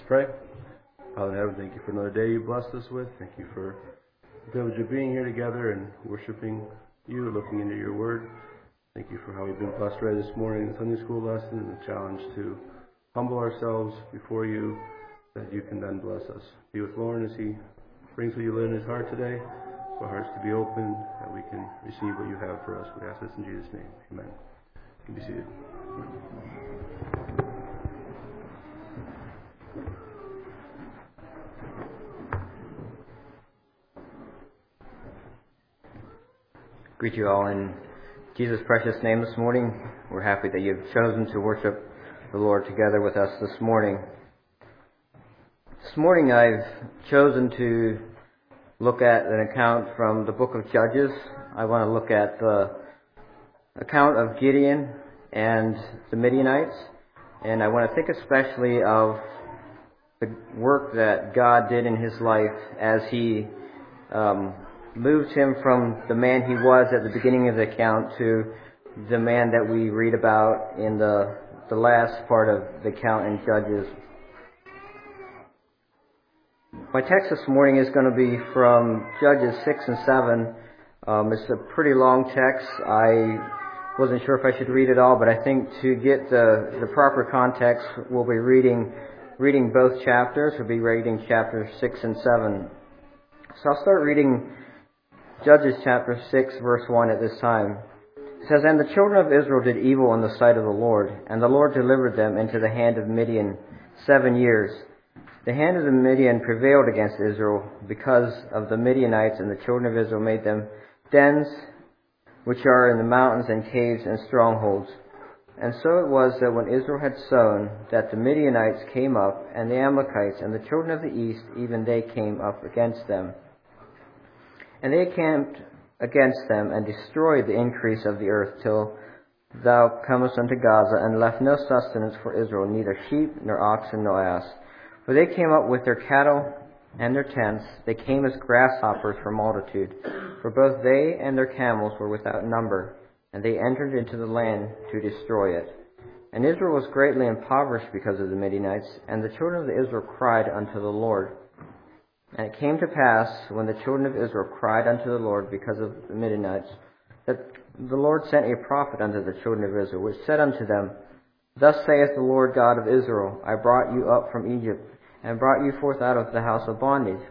pray. Father in heaven, thank you for another day you blessed us with. Thank you for the privilege of being here together and worshiping you, looking into your word. Thank you for how we've been blessed right this morning in the Sunday school lesson and the challenge to humble ourselves before you, that you can then bless us. Be with Lauren as he brings what you live in his heart today. For our hearts to be open, that we can receive what you have for us. We ask this in Jesus' name. Amen. You can be seated. Greet you all in Jesus' precious name this morning. We're happy that you've chosen to worship the Lord together with us this morning. This morning I've chosen to look at an account from the book of Judges. I want to look at the account of Gideon and the Midianites, and I want to think especially of the work that God did in his life as he moved him from the man he was at the beginning of the account to the man that we read about in the last part of the account in Judges. My text this morning is going to be from Judges 6 and 7. It's a pretty long text. I wasn't sure if I should read it all, but I think to get the proper context, we'll be reading both chapters. We'll be reading chapters 6 and 7. So I'll start reading Judges chapter 6, verse 1 at this time. It says, "And the children of Israel did evil in the sight of the Lord, and the Lord delivered them into the hand of Midian 7 years. The hand of the Midian prevailed against Israel because of the Midianites, and the children of Israel made them dens, which are in the mountains, and caves, and strongholds. And so it was that when Israel had sown, that the Midianites came up, and the Amalekites, and the children of the east, even they came up against them. And they camped against them, and destroyed the increase of the earth, till thou comest unto Gaza, and left no sustenance for Israel, neither sheep, nor oxen, nor ass. For they came up with their cattle and their tents, they came as grasshoppers for multitude. For both they and their camels were without number, and they entered into the land to destroy it. And Israel was greatly impoverished because of the Midianites, and the children of Israel cried unto the Lord. And it came to pass, when the children of Israel cried unto the Lord because of the Midianites, that the Lord sent a prophet unto the children of Israel, which said unto them, Thus saith the Lord God of Israel, I brought you up from Egypt, and brought you forth out of the house of bondage.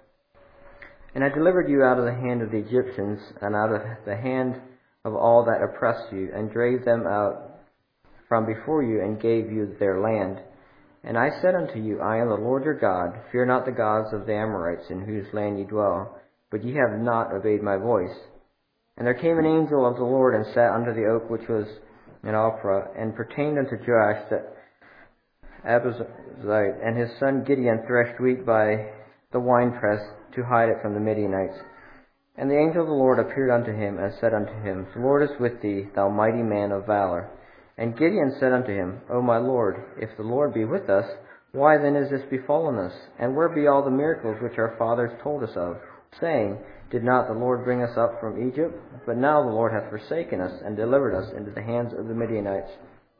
And I delivered you out of the hand of the Egyptians, and out of the hand of all that oppressed you, and drave them out from before you, and gave you their land. And I said unto you, I am the Lord your God. Fear not the gods of the Amorites, in whose land ye dwell. But ye have not obeyed my voice. And there came an angel of the Lord, and sat under the oak which was in Ophrah, and pertained unto Joash that Abiezrite, and his son Gideon threshed wheat by the winepress, to hide it from the Midianites. And the angel of the Lord appeared unto him, and said unto him, The Lord is with thee, thou mighty man of valor. And Gideon said unto him, O my Lord, if the Lord be with us, why then is this befallen us? And where be all the miracles which our fathers told us of, saying, Did not the Lord bring us up from Egypt? But now the Lord hath forsaken us, and delivered us into the hands of the Midianites.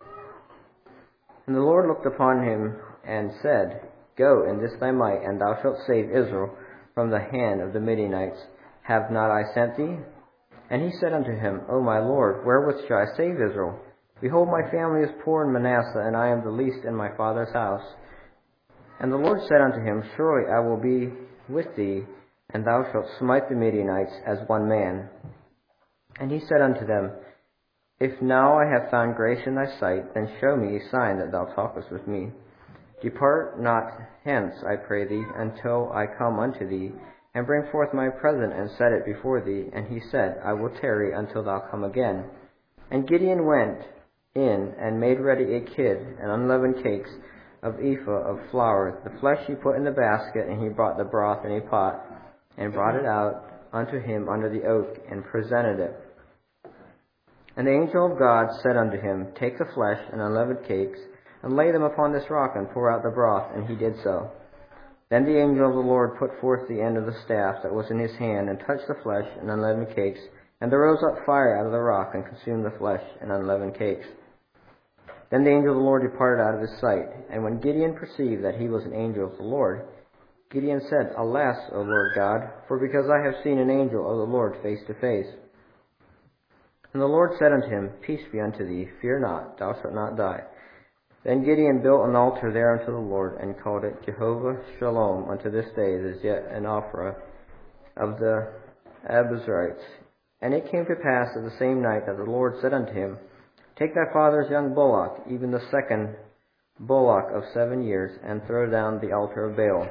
And the Lord looked upon him, and said, Go in this thy might, and thou shalt save Israel from the hand of the Midianites. Have not I sent thee? And he said unto him, O my Lord, wherewith shall I save Israel? Behold, my family is poor in Manasseh, and I am the least in my father's house. And the Lord said unto him, Surely I will be with thee, and thou shalt smite the Midianites as one man. And he said unto them, If now I have found grace in thy sight, then show me a sign that thou talkest with me. Depart not hence, I pray thee, until I come unto thee, and bring forth my present, and set it before thee. And he said, I will tarry until thou come again. And Gideon went in, and made ready a kid, and unleavened cakes of ephah of flour. The flesh he put in the basket, and he brought the broth in a pot, and brought it out unto him under the oak, and presented it. And the angel of God said unto him, Take the flesh and unleavened cakes, and lay them upon this rock, and pour out the broth. And he did so. Then the angel of the Lord put forth the end of the staff that was in his hand, and touched the flesh and unleavened cakes, and there rose up fire out of the rock, and consumed the flesh and unleavened cakes. Then the angel of the Lord departed out of his sight. And when Gideon perceived that he was an angel of the Lord, Gideon said, Alas, O Lord God, for because I have seen an angel of the Lord face to face. And the Lord said unto him, Peace be unto thee, fear not, thou shalt not die. Then Gideon built an altar there unto the Lord, and called it Jehovah Shalom. Unto this day it is yet an Ophrah of the Abiezrites. And it came to pass at the same night that the Lord said unto him, Take thy father's young bullock, even the second bullock of 7 years, and throw down the altar of Baal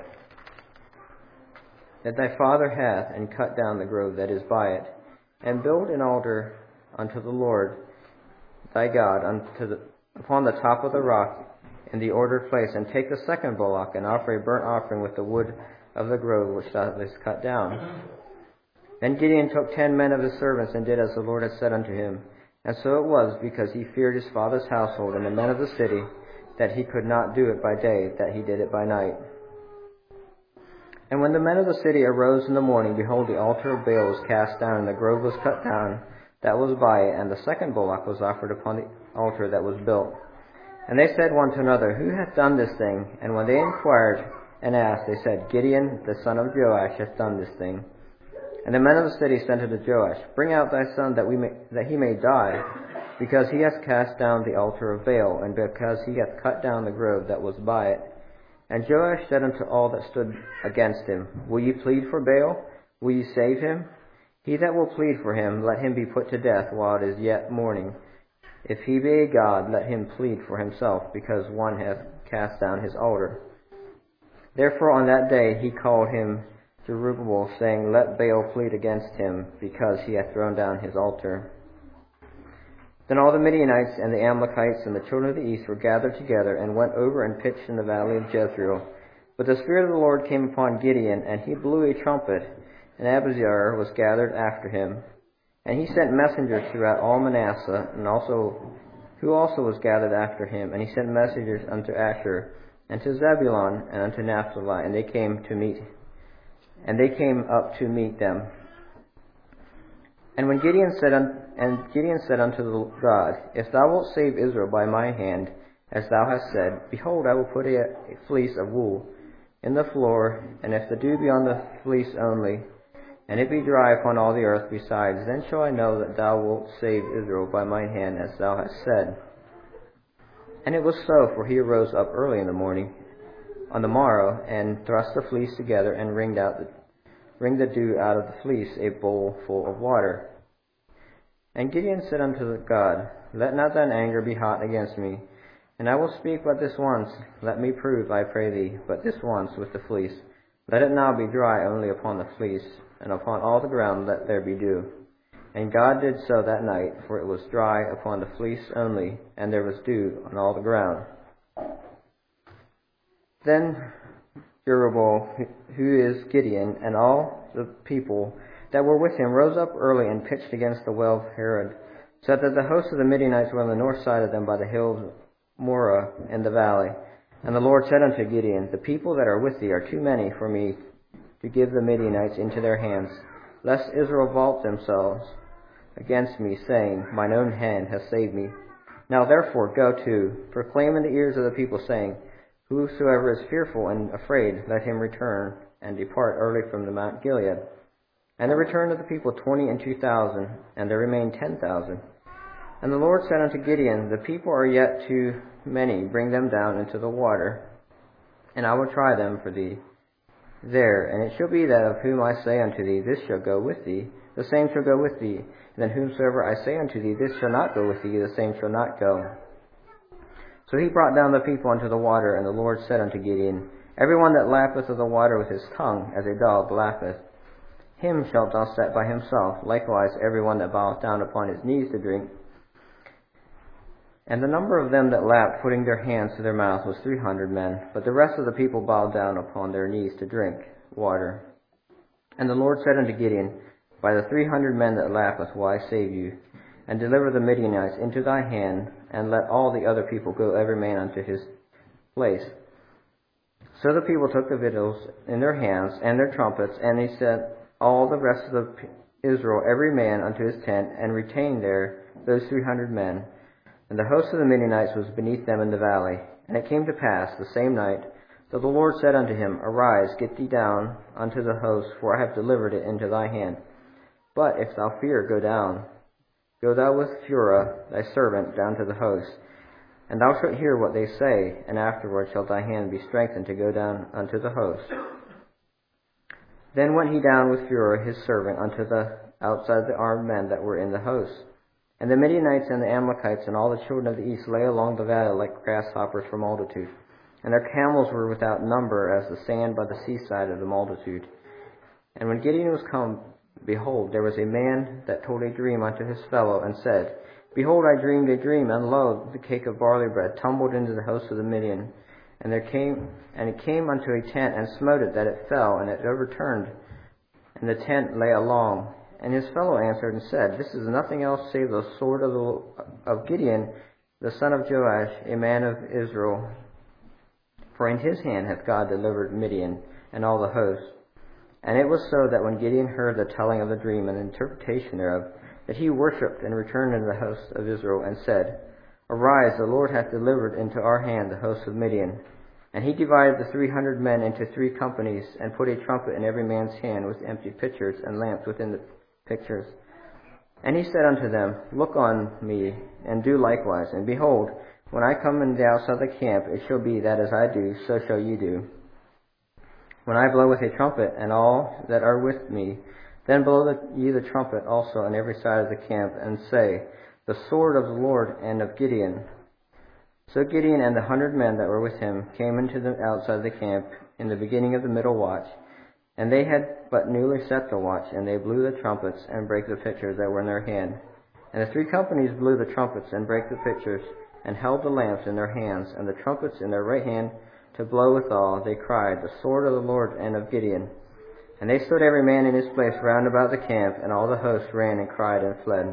that thy father hath, and cut down the grove that is by it, and build an altar unto the Lord thy God upon the top of the rock in the ordered place, and take the second bullock, and offer a burnt offering with the wood of the grove which thou hast cut down. Then Gideon took 10 men of his servants, and did as the Lord had said unto him. And so it was, because he feared his father's household and the men of the city, that he could not do it by day, that he did it by night. And when the men of the city arose in the morning, behold, the altar of Baal was cast down, and the grove was cut down that was by it, and the second bullock was offered upon the altar that was built. And they said one to another, Who hath done this thing? And when they inquired and asked, they said, Gideon, the son of Joash, hath done this thing. And the men of the city said unto Joash, Bring out thy son, that he may die, because he hath cast down the altar of Baal, and because he hath cut down the grove that was by it. And Joash said unto all that stood against him, Will ye plead for Baal? Will ye save him? He that will plead for him, let him be put to death while it is yet morning. If he be a god, let him plead for himself, because one hath cast down his altar. Therefore on that day he called him Jerubbaal, saying, Let Baal plead against him, because he hath thrown down his altar. Then all the Midianites and the Amalekites and the children of the east were gathered together, and went over and pitched in the valley of Jezreel. But the Spirit of the Lord came upon Gideon, and he blew a trumpet, and Abiezer was gathered after him. And he sent messengers throughout all Manasseh, who also was gathered after him. And he sent messengers unto Asher, and to Zebulun, and unto Naphtali, and they came up to meet them. And Gideon said unto the God, If thou wilt save Israel by my hand, as thou hast said, behold, I will put a fleece of wool in the floor, and if the dew be on the fleece only, and it be dry upon all the earth besides, then shall I know that thou wilt save Israel by mine hand, as thou hast said. And it was so, for he arose up early in the morning on the morrow, and thrust the fleece together, and wringed the dew out of the fleece, a bowl full of water. And Gideon said unto God, Let not thine anger be hot against me, and I will speak but this once. Let me prove, I pray thee, but this once with the fleece. Let it now be dry only upon the fleece, and upon all the ground let there be dew. And God did so that night, for it was dry upon the fleece only, and there was dew on all the ground. Then Jerubbaal, who is Gideon, and all the people that were with him rose up early and pitched against the well of Harod, so that the host of the Midianites were on the north side of them by the hill of Moreh in the valley. And the Lord said unto Gideon, The people that are with thee are too many for me to give the Midianites into their hands, lest Israel vault themselves against me, saying, Mine own hand hath saved me. Now therefore go to, proclaim in the ears of the people, saying, Whosoever is fearful and afraid, let him return and depart early from the Mount Gilead. And there returned of the people 22,000, and there remained 10,000. And the Lord said unto Gideon, The people are yet too many, bring them down into the water, and I will try them for thee there. And it shall be that of whom I say unto thee, This shall go with thee, the same shall go with thee. And then whomsoever I say unto thee, This shall not go with thee, the same shall not go. So he brought down the people unto the water, and the Lord said unto Gideon, Every one that lappeth of the water with his tongue, as a dog lappeth, him shalt thou set by himself. Likewise every one that boweth down upon his knees to drink. And the number of them that lapped, putting their hands to their mouth, was 300 men. But the rest of the people bowed down upon their knees to drink water. And the Lord said unto Gideon, By the 300 men that lappeth will I save you, and deliver the Midianites into thy hand, and let all the other people go every man unto his place. So the people took the victuals in their hands, and their trumpets, and they sent all the rest of Israel, every man unto his tent, and retained there those 300 men. And the host of the Midianites was beneath them in the valley. And it came to pass the same night that the Lord said unto him, Arise, get thee down unto the host, for I have delivered it into thy hand. But if thou fear, go down. Go thou with Phurah thy servant down to the host, and thou shalt hear what they say, and afterward shall thy hand be strengthened to go down unto the host. Then went he down with Phurah his servant unto the outside the armed men that were in the host. And the Midianites and the Amalekites and all the children of the east lay along the valley like grasshoppers for multitude. And their camels were without number as the sand by the seaside of the multitude. And when Gideon was come, behold, there was a man that told a dream unto his fellow, and said, Behold, I dreamed a dream, and lo, the cake of barley bread tumbled into the host of the Midian. And it came unto a tent, and smote it, that it fell, and it overturned, and the tent lay along. And his fellow answered and said, This is nothing else save the sword of Gideon, the son of Joash, a man of Israel. For in his hand hath God delivered Midian and all the host. And it was so that when Gideon heard the telling of the dream and the interpretation thereof, that he worshipped and returned into the host of Israel, and said, Arise, the Lord hath delivered into our hand the host of Midian. And he divided the 300 men into 3 companies, and put a trumpet in every man's hand with empty pitchers and lamps within the pitchers. And he said unto them, Look on me, and do likewise. And behold, when I come in the outside the camp, it shall be that as I do, so shall ye do. When I blow with a trumpet, and all that are with me, then blow ye the trumpet also on every side of the camp, and say, The sword of the Lord and of Gideon. So Gideon and the 100 men that were with him came into the outside the camp in the beginning of the middle watch. And they had but newly set the watch, and they blew the trumpets, and brake the pitchers that were in their hand. And the 3 companies blew the trumpets, and brake the pitchers, and held the lamps in their hands, and the trumpets in their right hand, to blow withal. They cried, The sword of the Lord and of Gideon. And they stood every man in his place round about the camp, and all the host ran and cried and fled.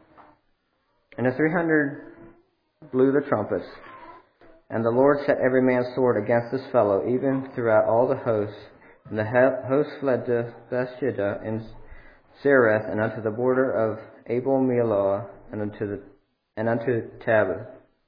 And the 300 blew the trumpets, and the Lord set every man's sword against his fellow, even throughout all the hosts. And the host fled to Bethsheba and Zereth, and unto the border of Abel-Meholah, and unto Tabbath.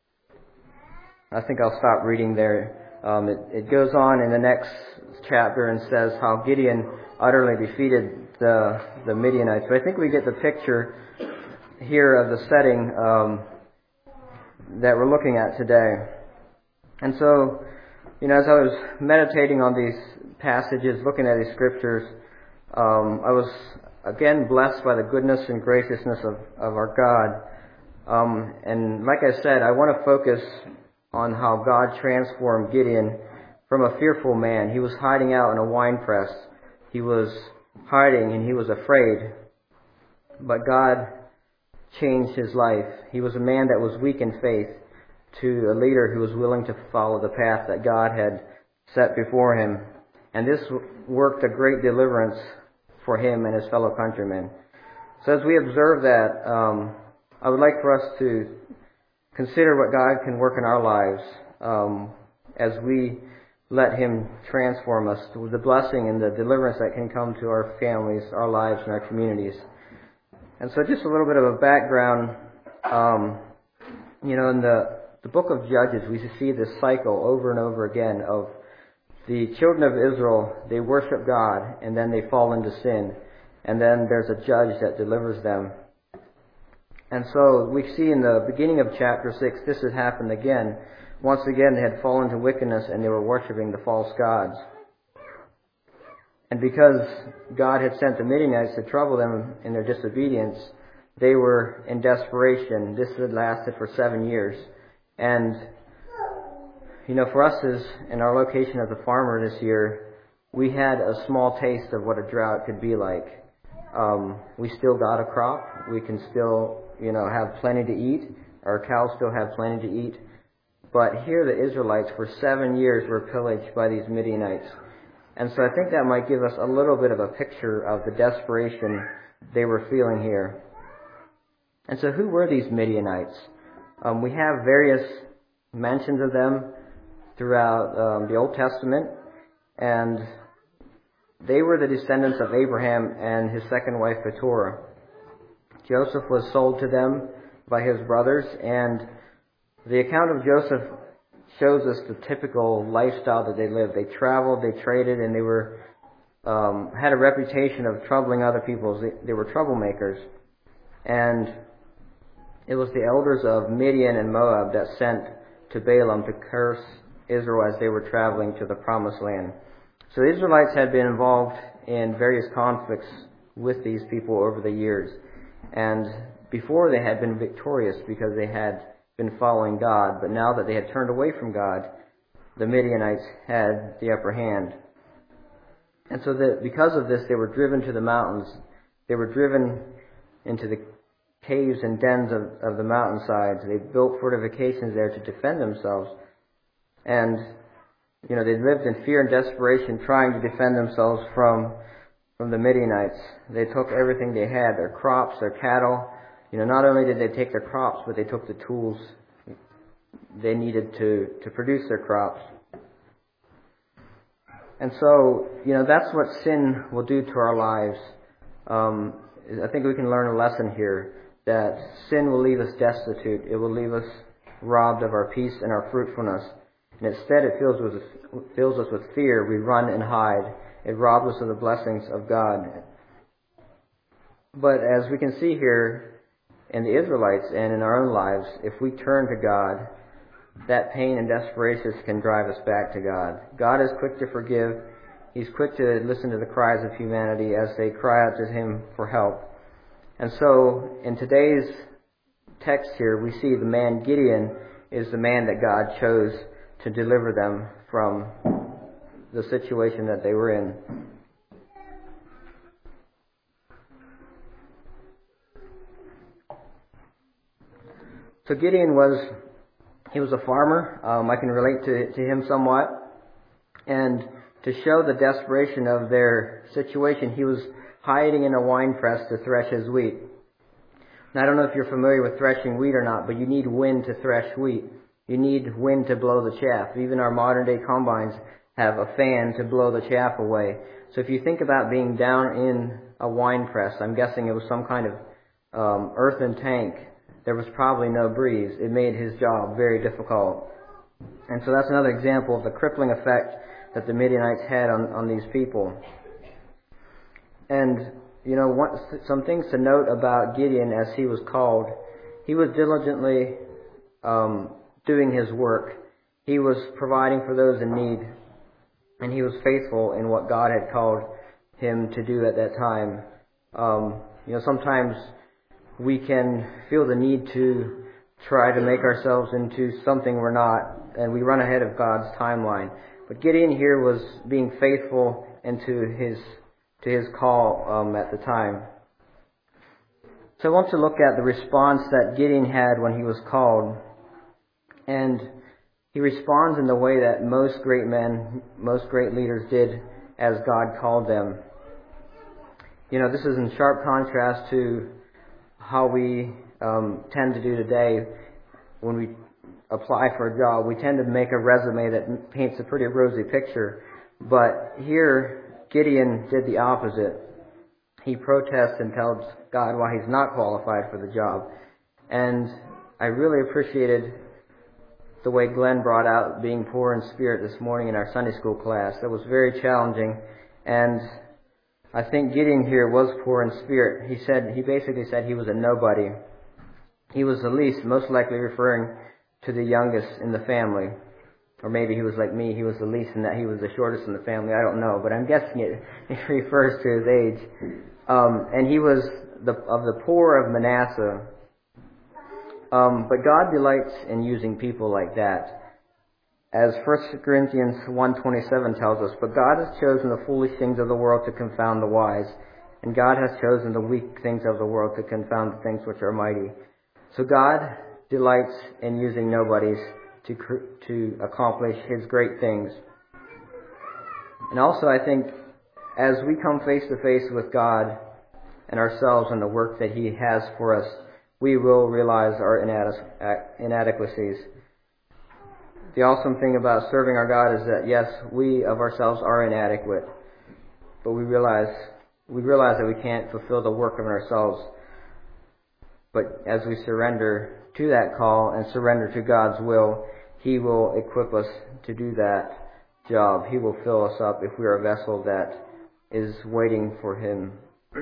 I think I'll stop reading there. It goes on in the next chapter and says how Gideon utterly defeated the Midianites. But I think we get the picture here of the setting that we're looking at today. And so, as I was meditating on these passages, looking at these scriptures, I was again blessed by the goodness and graciousness of our God. And like I said, I want to focus on how God transformed Gideon from a fearful man. He was hiding out in a wine press. He was hiding and he was afraid. But God changed his life. He was a man that was weak in faith to a leader who was willing to follow the path that God had set before him. And this worked a great deliverance for him and his fellow countrymen. So as we observe that, I would like for us to consider what God can work in our lives as we let him transform us, with the blessing and the deliverance that can come to our families, our lives, and our communities. And so just a little bit of a background, in the book of Judges, we see this cycle over and over again of the children of Israel. They worship God, and then they fall into sin. And then there's a judge that delivers them. And so we see in the beginning of chapter 6, this had happened again. Once again, they had fallen to wickedness, and they were worshiping the false gods. And because God had sent the Midianites to trouble them in their disobedience, they were in desperation. This had lasted for 7 years. And, for us as in our location as a farmer this year, we had a small taste of what a drought could be like. We still got a crop. We can still, have plenty to eat. Our cows still have plenty to eat. But here the Israelites for 7 years were pillaged by these Midianites. And so I think that might give us a little bit of a picture of the desperation they were feeling here. And so who were these Midianites? We have various mentions of them throughout the Old Testament. And they were the descendants of Abraham and his second wife, Keturah. Joseph was sold to them by his brothers, and The account of Joseph shows us the typical lifestyle that they lived. They traveled, they traded, and they were had a reputation of troubling other people. They were troublemakers. And it was the elders of Midian and Moab that sent to Balaam to curse Israel as they were traveling to the Promised Land. So the Israelites had been involved in various conflicts with these people over the years. And before they had been victorious because they had been following God. But now that they had turned away from God, the Midianites had the upper hand. And so because of this, they were driven to the mountains. They were driven into the caves and dens of the mountainsides. They built fortifications there to defend themselves. And, they lived in fear and desperation trying to defend themselves from the Midianites. They took everything they had, their crops, their cattle. Not only did they take their crops, but they took the tools they needed to produce their crops. And so, that's what sin will do to our lives. I think we can learn a lesson here that sin will leave us destitute. It will leave us robbed of our peace and our fruitfulness. And instead it fills us with fear. We run and hide. It robs us of the blessings of God. But as we can see here in the Israelites and in our own lives, if we turn to God, that pain and desperation can drive us back to God. God is quick to forgive. He's quick to listen to the cries of humanity as they cry out to Him for help. And so, in today's text here, we see the man Gideon is the man that God chose to deliver them from the situation that they were in. So Gideon was a farmer. I can relate to him somewhat. And to show the desperation of their situation, he was hiding in a wine press to thresh his wheat. Now, I don't know if you're familiar with threshing wheat or not, but you need wind to thresh wheat. You need wind to blow the chaff. Even our modern day combines have a fan to blow the chaff away. So if you think about being down in a wine press, I'm guessing it was some kind of earthen tank. There was probably no breeze. It made his job very difficult. And so that's another example of the crippling effect that the Midianites had on these people. And, some things to note about Gideon as he was called. He was diligently doing his work. He was providing for those in need. And he was faithful in what God had called him to do at that time. Sometimes we can feel the need to try to make ourselves into something we're not, and we run ahead of God's timeline. But Gideon here was being faithful into his call at the time. So I want to look at the response that Gideon had when he was called. And he responds in the way that most great men, most great leaders did as God called them. This is in sharp contrast to how we tend to do today when we apply for a job. We tend to make a resume that paints a pretty rosy picture. But here, Gideon did the opposite. He protests and tells God why he's not qualified for the job. And I really appreciated the way Glenn brought out being poor in spirit this morning in our Sunday school class. That was very challenging. And I think Gideon here was poor in spirit. He basically said he was a nobody. He was the least, most likely referring to the youngest in the family. Or maybe he was like me, he was the least in that he was the shortest in the family. I don't know, but I'm guessing it refers to his age. And he was of the poor of Manasseh. But God delights in using people like that. As 1 Corinthians 1:27 tells us, "But God has chosen the foolish things of the world to confound the wise, and God has chosen the weak things of the world to confound the things which are mighty." So God delights in using nobodies to accomplish His great things. And also, I think, as we come face to face with God and ourselves and the work that He has for us, we will realize our inadequacies. The awesome thing about serving our God is that, yes, we of ourselves are inadequate, but we realize that we can't fulfill the work of ourselves. But as we surrender to that call and surrender to God's will, He will equip us to do that job. He will fill us up if we are a vessel that is waiting for Him.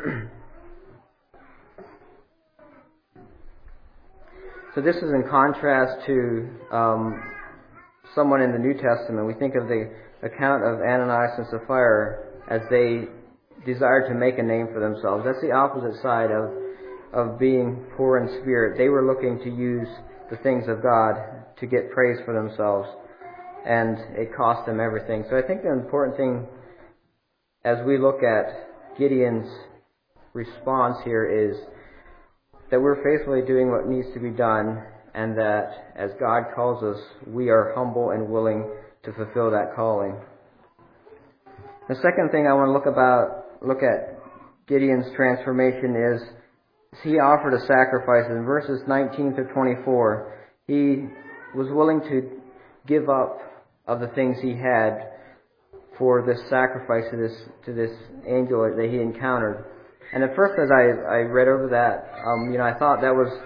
So this is in contrast to someone in the New Testament. We think of the account of Ananias and Sapphira as they desired to make a name for themselves. That's the opposite side of being poor in spirit. They were looking to use the things of God to get praise for themselves, and it cost them everything. So I think the important thing as we look at Gideon's response here is that we're faithfully doing what needs to be done, and that as God calls us, we are humble and willing to fulfill that calling. The second thing I want to look at Gideon's transformation is he offered a sacrifice. In verses 19 to 24, he was willing to give up of the things he had for this sacrifice to this angel that he encountered. And at first, as I read over that, I thought that was,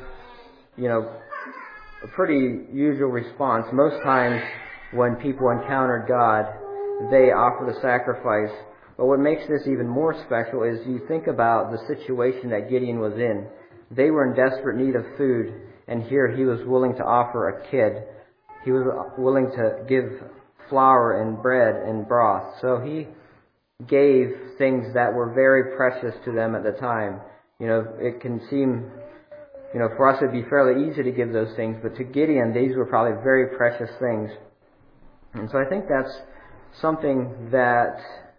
a pretty usual response. Most times when people encountered God, they offered a sacrifice. But what makes this even more special is you think about the situation that Gideon was in. They were in desperate need of food, and here he was willing to offer a kid. He was willing to give flour and bread and broth. So he gave things that were very precious to them at the time. It can seem, for us it'd be fairly easy to give those things, but to Gideon, these were probably very precious things. And so I think that's something that,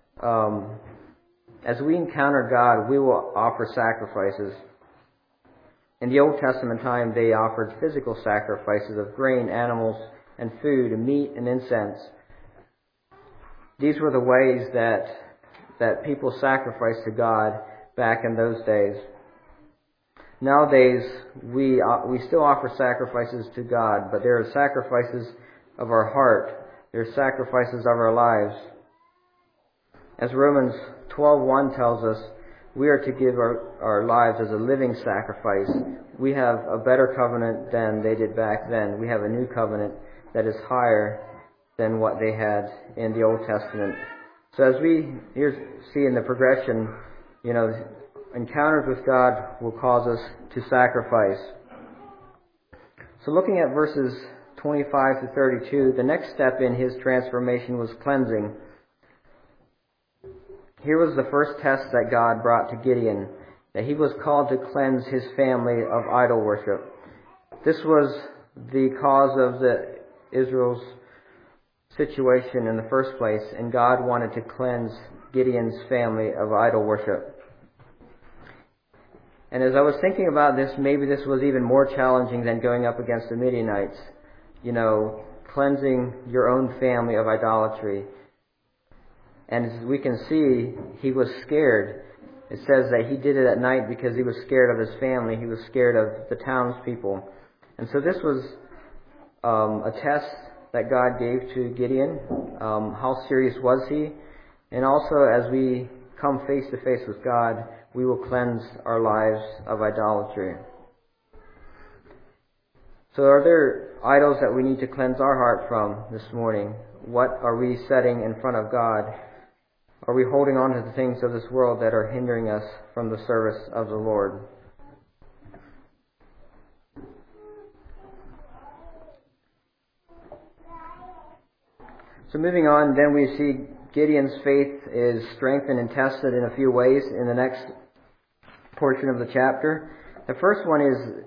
as we encounter God, we will offer sacrifices. In the Old Testament time, they offered physical sacrifices of grain, animals, and food, and meat, and incense. These were the ways that people sacrificed to God back in those days. Nowadays, we still offer sacrifices to God, but there are sacrifices of our heart. There are sacrifices of our lives. As Romans 12:1 tells us, we are to give our lives as a living sacrifice. We have a better covenant than they did back then. We have a new covenant that is higher than what they had in the Old Testament. So as we here see in the progression, encounters with God will cause us to sacrifice. So looking at verses 25 to 32, the next step in his transformation was cleansing. Here was the first test that God brought to Gideon, that he was called to cleanse his family of idol worship. This was the cause of Israel's situation in the first place, and God wanted to cleanse Gideon's family of idol worship. And as I was thinking about this, maybe this was even more challenging than going up against the Midianites. Cleansing your own family of idolatry. And as we can see, he was scared. It says that he did it at night because he was scared of his family. He was scared of the townspeople. And so this was a test that God gave to Gideon. How serious was he? And also, as we come face to face with God, we will cleanse our lives of idolatry. So are there idols that we need to cleanse our heart from this morning? What are we setting in front of God? Are we holding on to the things of this world that are hindering us from the service of the Lord? So moving on, then we see Gideon's faith is strengthened and tested in a few ways in the next portion of the chapter. The first one is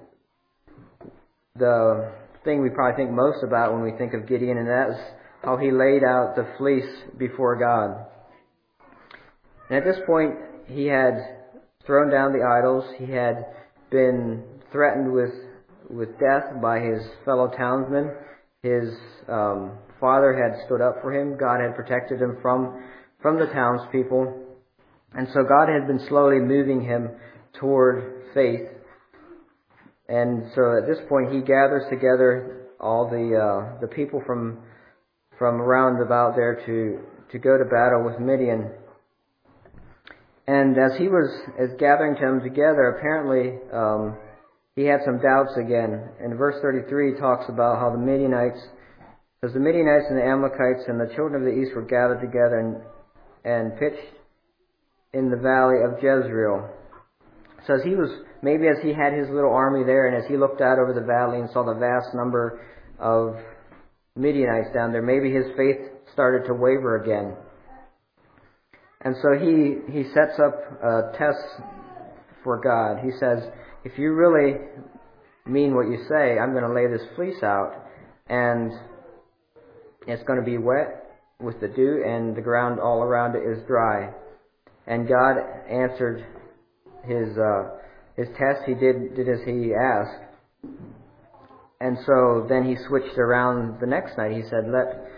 the thing we probably think most about when we think of Gideon, and that's how he laid out the fleece before God. And at this point, he had thrown down the idols. He had been threatened with death by his fellow townsmen. His father had stood up for him. God had protected him from the townspeople. And so God had been slowly moving him toward faith. And so at this point, he gathers together all the people from around about there to go to battle with Midian. And as he was gathering them together, apparently he had some doubts again. And verse 33 talks about how the Midianites and the Amalekites and the children of the east were gathered together and pitched in the valley of Jezreel. So as he had his little army there, and as he looked out over the valley and saw the vast number of Midianites down there, maybe his faith started to waver again. And so he sets up a test for God. He says, if you really mean what you say, I'm going to lay this fleece out, and it's going to be wet with the dew, and the ground all around it is dry. And God answered his test. He did as he asked. And so then he switched around the next night. He said,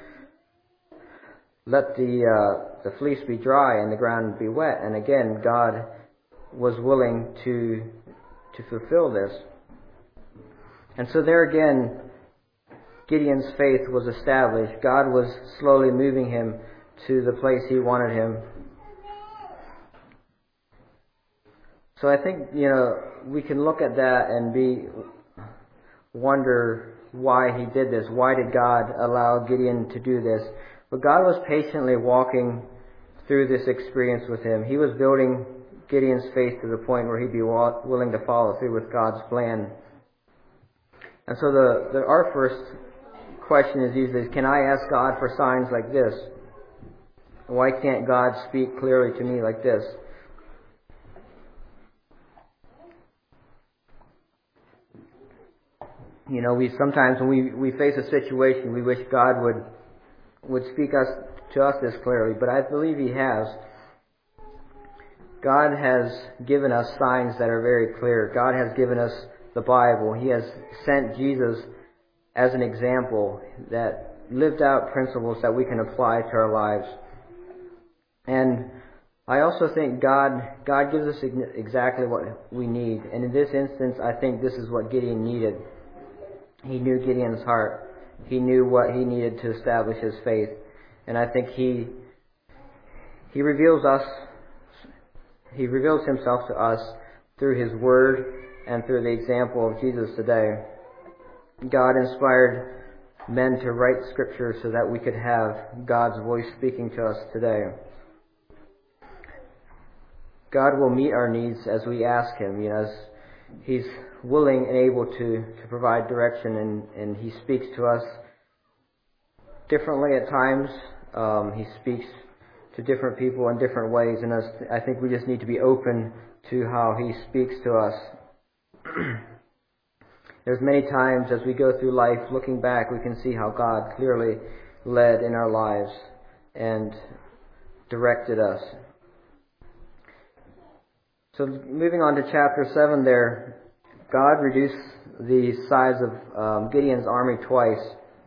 let the fleece be dry and the ground be wet. And again, God was willing to fulfill this. And so there again, Gideon's faith was established. God was slowly moving him to the place he wanted him. So I think, we can look at that and wonder why he did this. Why did God allow Gideon to do this? But God was patiently walking through this experience with him. He was building Gideon's faith to the point where he'd be willing to follow through with God's plan. And so our first question is usually, can I ask God for signs like this? Why can't God speak clearly to me like this? We sometimes when we face a situation, we wish God would speak to us this clearly, but I believe He has. God has given us signs that are very clear. God has given us the Bible. He has sent Jesus as an example that lived out principles that we can apply to our lives. And I also think God gives us exactly what we need. And in this instance, I think this is what Gideon needed. He knew Gideon's heart. He knew what he needed to establish his faith. And I think he reveals himself to us through His Word and through the example of Jesus today. God inspired men to write Scripture so that we could have God's voice speaking to us today. God will meet our needs as we ask Him. As He's willing and able to provide direction, and He speaks to us differently at times. He speaks to different people in different ways, and I think we just need to be open to how He speaks to us. There's many times as we go through life, looking back, we can see how God clearly led in our lives and directed us. So moving on to chapter 7 there, God reduced the size of Gideon's army twice.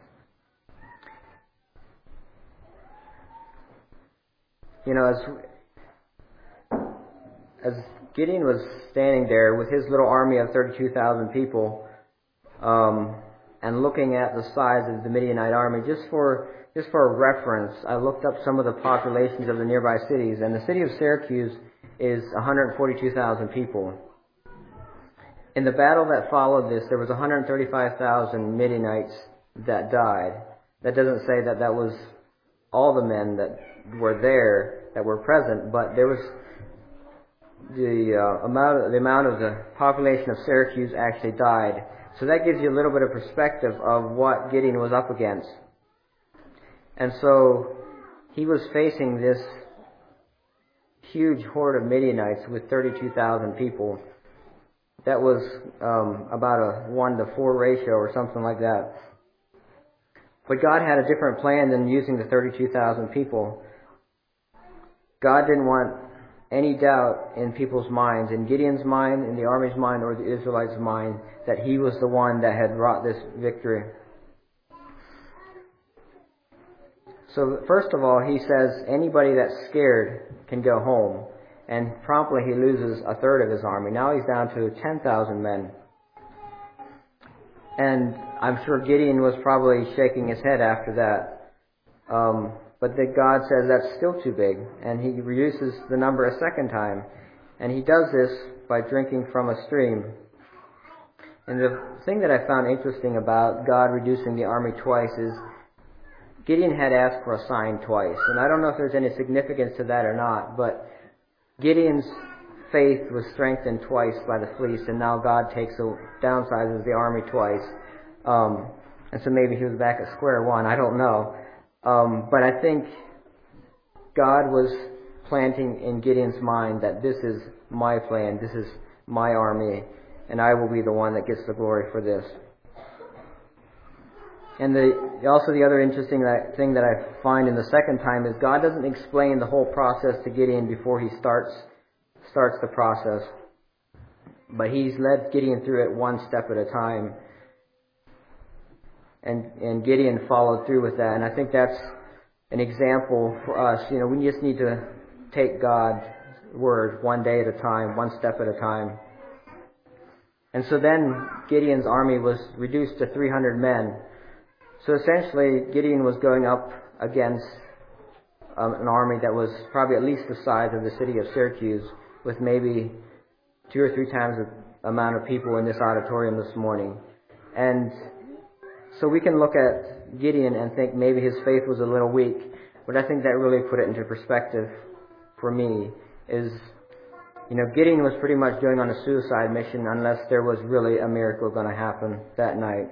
As Gideon was standing there with his little army of 32,000 people, and looking at the size of the Midianite army, just for a reference, I looked up some of the populations of the nearby cities, and the city of Syracuse is 142,000 people. In the battle that followed this, there was 135,000 Midianites that died. That doesn't say that was all the men that were there, that were present, but there was the amount of the population of Syracuse actually died. So that gives you a little bit of perspective of what Gideon was up against. And so he was facing this huge horde of Midianites with 32,000 people. That was about a 1-to-4 ratio or something like that. But God had a different plan than using the 32,000 people. God didn't want any doubt in people's minds, in Gideon's mind, in the army's mind, or the Israelites' mind, that he was the one that had wrought this victory. So first of all, he says anybody that's scared can go home. And promptly he loses a third of his army. Now he's down to 10,000 men. And I'm sure Gideon was probably shaking his head after that. But that God says that's still too big. And He reduces the number a second time. And He does this by drinking from a stream. And the thing that I found interesting about God reducing the army twice is Gideon had asked for a sign twice. And I don't know if there's any significance to that or not, but Gideon's faith was strengthened twice by the fleece, and now God downsizes the army twice. And so maybe he was back at square one. I don't know. But I think God was planting in Gideon's mind that this is my plan, this is my army, and I will be the one that gets the glory for this. And also the other interesting thing that I find in the second time is God doesn't explain the whole process to Gideon before he starts the process. But he's led Gideon through it one step at a time. And Gideon followed through with that. And I think that's an example for us. We just need to take God's word one day at a time, one step at a time. And so then Gideon's army was reduced to 300 men. So essentially, Gideon was going up against an army that was probably at least the size of the city of Syracuse, with maybe 2 or 3 times the amount of people in this auditorium this morning. And so we can look at Gideon and think maybe his faith was a little weak, but I think that really put it into perspective for me is, Gideon was pretty much going on a suicide mission unless there was really a miracle going to happen that night.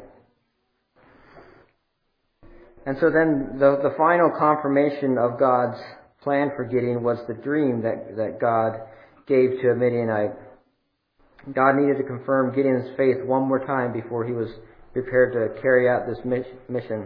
And so then the final confirmation of God's plan for Gideon was the dream that God gave to a Midianite. God needed to confirm Gideon's faith one more time before he was prepared to carry out this mission.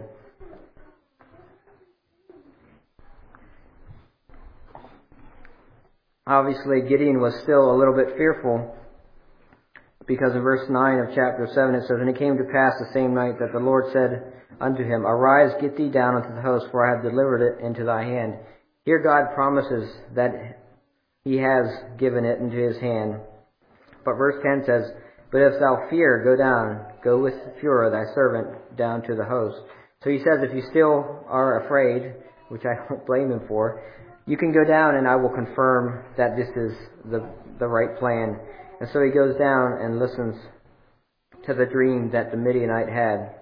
Obviously, Gideon was still a little bit fearful, because in verse 9 of chapter 7 it says, "And it came to pass the same night that the Lord said unto him, Arise, get thee down unto the host, for I have delivered it into thy hand." Here God promises that he has given it into his hand. But verse 10 says, "But if thou fear, go down, go with Phurah thy servant down to the host." So he says, if you still are afraid, which I don't blame him for, you can go down and I will confirm that this is the right plan. And so he goes down and listens to the dream that the Midianite had.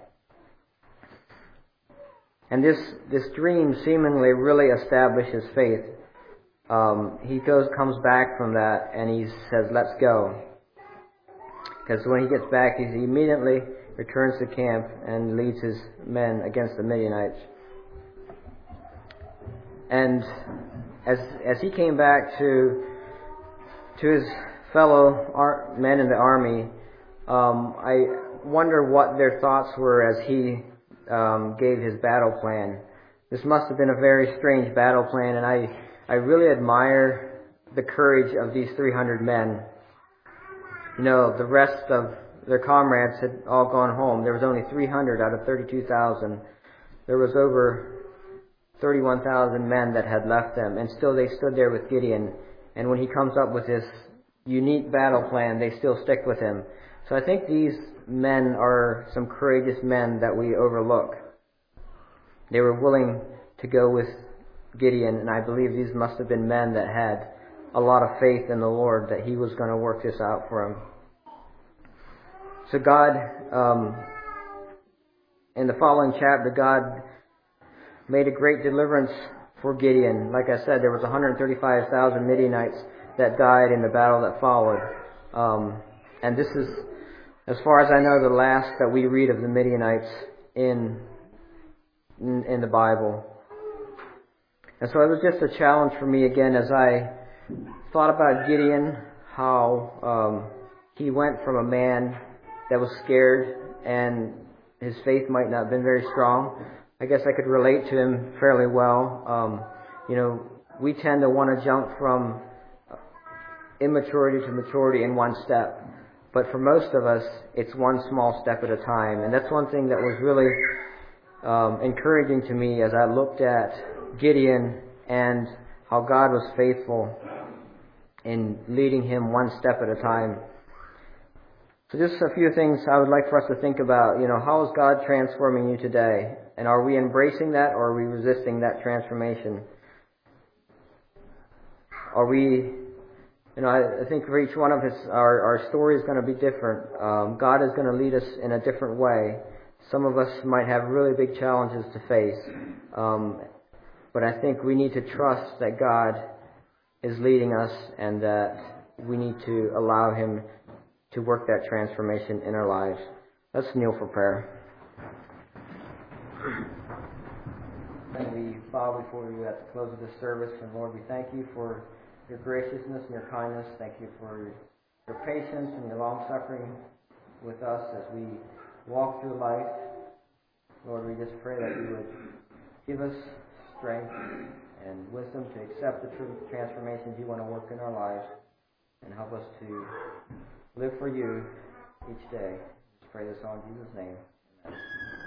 And this dream seemingly really established his faith. He comes back from that and he says, "Let's go." Because when he gets back, he immediately returns to camp and leads his men against the Midianites. And as he came back to his fellow men in the army, I wonder what their thoughts were as he gave his battle plan. This must have been a very strange battle plan, and I really admire the courage of these 300 men. The rest of their comrades had all gone home. There was only 300 out of 32,000. There was over 31,000 men that had left them, and still they stood there with Gideon. And when he comes up with this unique battle plan, they still stick with him. So I think these men are some courageous men that we overlook. They were willing to go with Gideon, and I believe these must have been men that had a lot of faith in the Lord that he was going to work this out for him. So God, in the following chapter, God made a great deliverance for Gideon. Like I said, there was 135,000 Midianites that died in the battle that followed. And this is, as far as I know, the last that we read of the Midianites in the Bible. And so it was just a challenge for me again as I thought about Gideon, how he went from a man that was scared and his faith might not have been very strong. I guess I could relate to him fairly well. We tend to want to jump from immaturity to maturity in one step. But for most of us, it's one small step at a time. And that's one thing that was really encouraging to me as I looked at Gideon and how God was faithful in leading him one step at a time. So just a few things I would like for us to think about. How is God transforming you today? And are we embracing that, or are we resisting that transformation? Are we I think for each one of us, our story is going to be different. God is going to lead us in a different way. Some of us might have really big challenges to face. But I think we need to trust that God is leading us and that we need to allow Him to work that transformation in our lives. Let's kneel for prayer. And we bow before you at the close of this service. And Lord, we thank you for your graciousness and your kindness. Thank you for your patience and your long-suffering with us as we walk through life. Lord, we just pray that you would give us strength and wisdom to accept the true transformations you want to work in our lives and help us to live for you each day. Just pray this all in Jesus' name. Amen.